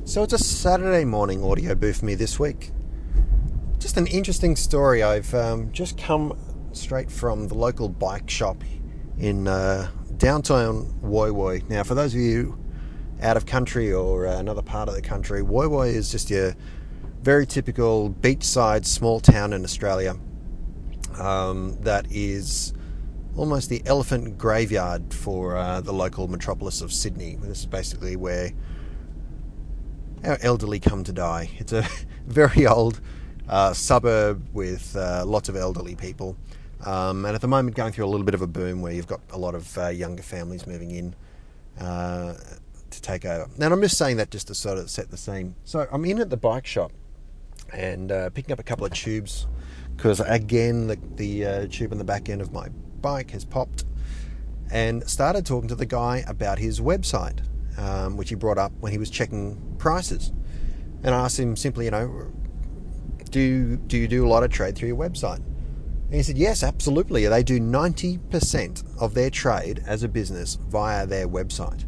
So it's a Saturday morning audio booth for me this week. Just an interesting story. I've just come straight from the local bike shop in downtown Woy Woy. Now, for those of you out of country or another part of the country, Woy Woy is just your very typical beachside small town in Australia that is almost the elephant graveyard for the local metropolis of Sydney. This is basically where our elderly come to die. It's a very old suburb with lots of elderly people, and at the moment going through a little bit of a boom where you've got a lot of younger families moving in to take over. Now, I'm just saying that just to sort of set the scene. So I'm in at the bike shop and picking up a couple of tubes because, again, the tube in the back end of my bike has popped, and started talking to the guy about his website, which he brought up when he was checking prices. And I asked him simply, do you do a lot of trade through your website? And he said, yes, absolutely. They do 90% of their trade as a business via their website.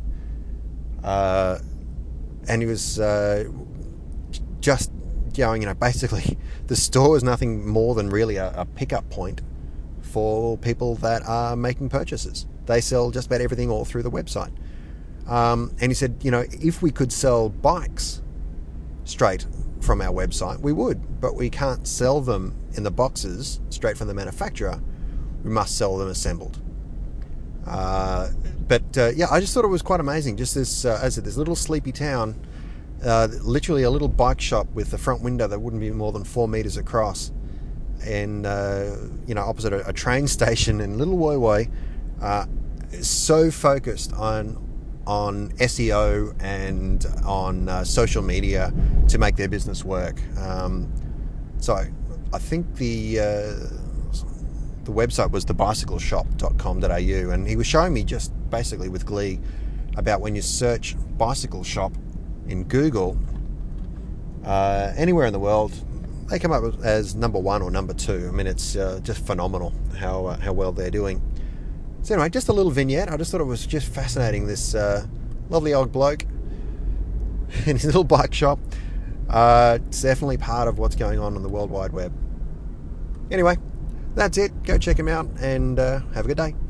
And he was just going, basically the store is nothing more than really a pickup point for people that are making purchases. They sell just about everything all through the website. And he said, if we could sell bikes straight from our website, we would, but we can't sell them in the boxes straight from the manufacturer. We must sell them assembled. I just thought it was quite amazing. Just this, as I said, this little sleepy town, literally a little bike shop with a front window that wouldn't be more than 4 meters across, and opposite a train station in Little Woy Woy, so focused on SEO and on social media to make their business work. So I think the website was thebicycleshop.com.au, and he was showing me just basically with glee about when you search bicycle shop in Google, anywhere in the world, they come up as number 1 or number 2. I mean, it's just phenomenal how well they're doing. So anyway, just a little vignette. I just thought it was just fascinating, this lovely old bloke in his little bike shop. It's definitely part of what's going on the World Wide Web. Anyway, that's it. Go check him out and have a good day.